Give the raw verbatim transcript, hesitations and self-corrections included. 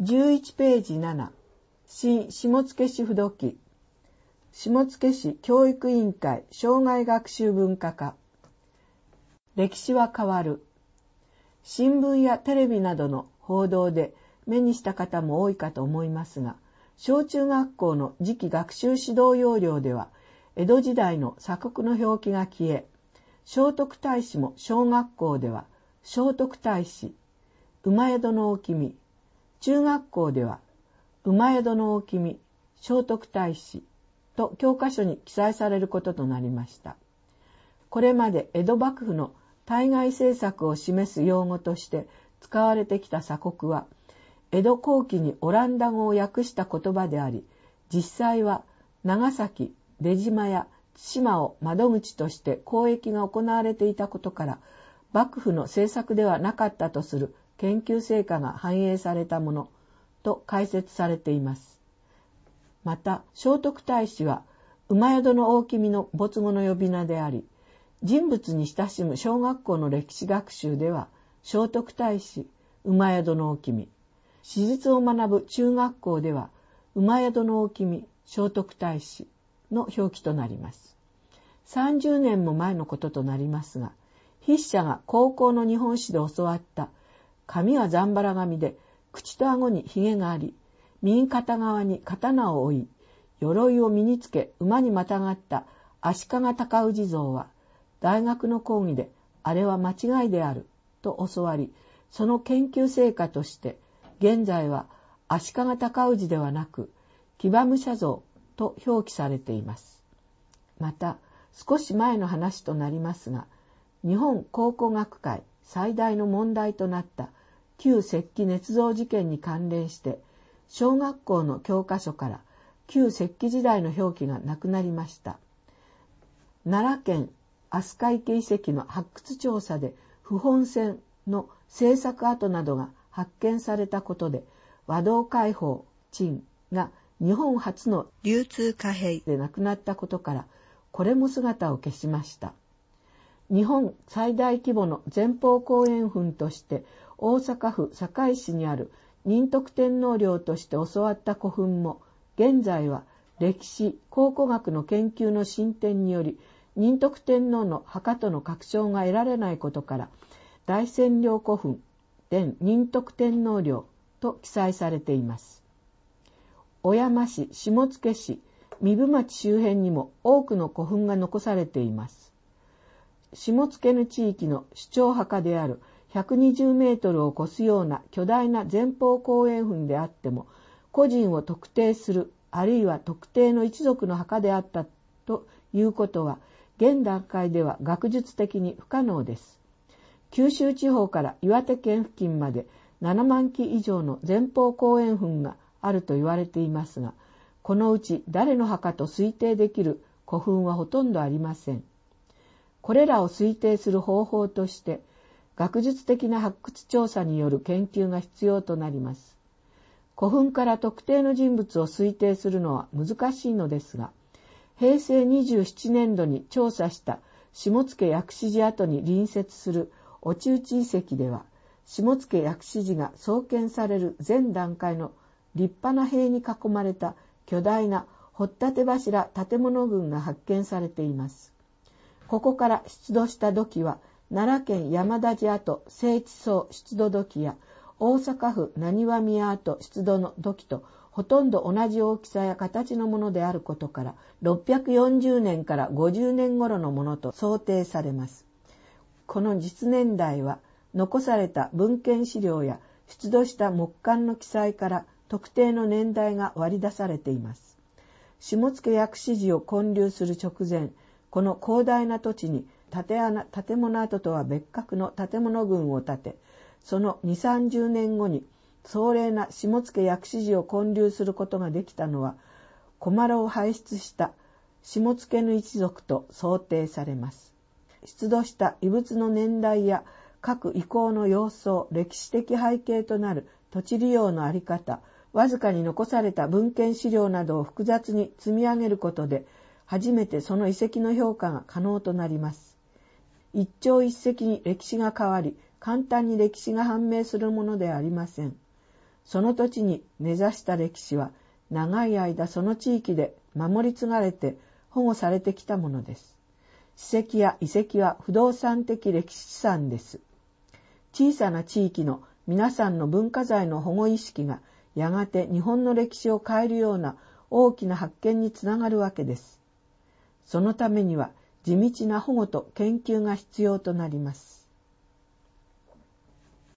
じゅういちページなな、新下野市不土記、下野市教育委員会生涯学習文化課。歴史は変わる。新聞やテレビなどの報道で目にした方も多いかと思いますが、小中学校の次期学習指導要領では、江戸時代の鎖国の表記が消え、聖徳太子も小学校では聖徳太子、馬宿の大君、中学校では馬宿の大君、聖徳太子と教科書に記載されることとなりました。これまで江戸幕府の対外政策を示す用語として使われてきた鎖国は、江戸後期にオランダ語を訳した言葉であり、実際は長崎、出島や対馬を窓口として交易が行われていたことから、幕府の政策ではなかったとする研究成果が反映されたものと解説されています。また、聖徳太子は馬宿の大君の没後の呼び名であり、人物に親しむ小学校の歴史学習では、聖徳太子、馬宿の大君、史実を学ぶ中学校では、馬宿の大君、聖徳太子の表記となります。さんじゅうねんも前のこととなりますが、筆者が高校の日本史で教わった髪はざんばら髪で口と顎にひげがあり、右肩側に刀を追い、鎧を身につけ馬にまたがった足利尊氏像は、大学の講義であれは間違いであると教わり、その研究成果として現在は足利尊氏ではなく騎馬武者像と表記されています。また少し前の話となりますが、日本考古学会最大の問題となった旧石器捏造事件に関連して、小学校の教科書から旧石器時代の表記がなくなりました。奈良県飛鳥池遺跡の発掘調査で不本船の製作跡などが発見されたことで、和道開宝陳が日本初の流通貨幣でなくなったことから、これも姿を消しました。日本最大規模の前方後円墳として大阪府堺市にある仁徳天皇陵として教わった古墳も、現在は歴史考古学の研究の進展により仁徳天皇の墓との確証が得られないことから、大仙陵古墳伝仁徳天皇陵と記載されています。小山市、下野市、壬生町周辺にも多くの古墳が残されています。下野の地域の首長墓であるひゃくにじゅうメートルを超すような巨大な前方後円墳であっても、個人を特定する、あるいは特定の一族の墓であったということは、現段階では学術的に不可能です。九州地方から岩手県付近までななまん基以上の前方後円墳があると言われていますが、このうち誰の墓と推定できる古墳はほとんどありません。これらを推定する方法として、学術的な発掘調査による研究が必要となります。古墳から特定の人物を推定するのは難しいのですが、へいせいにじゅうななねんどに調査した下野薬師寺跡に隣接する落内遺跡では、下野薬師寺が創建される前段階の立派な塀に囲まれた巨大な掘立柱建物群が発見されています。ここから出土した土器は、奈良県山田寺跡聖地層出土土器や大阪府浪速宮跡出土の土器とほとんど同じ大きさや形のものであることから、ろっぴゃくよんじゅうねんからごじゅうねん頃のものと想定されます。この実年代は残された文献資料や出土した木簡の記載から特定の年代が割り出されています。下野薬師寺を建立する直前、この広大な土地に建穴、建物跡とは別格の建物群を建て、そのにじゅうさんじゅうねんごに壮麗な下野薬師寺を建立することができたのは、小麻呂を輩出した下野の一族と想定されます。出土した遺物の年代や各遺構の様相、歴史的背景となる土地利用のあり方、わずかに残された文献資料などを複雑に積み上げることで、初めてその遺跡の評価が可能となります。一朝一夕に歴史が変わり、簡単に歴史が判明するものではありません。 その土地に根ざした歴史は長い間その地域で守り継がれて保護されてきたものです。史跡や遺跡は不動産的歴史資産です。小さな地域の皆さんの文化財の保護意識がやがて日本の歴史を変えるような大きな発見につながるわけです。そのためには地道な保護と研究が必要となります。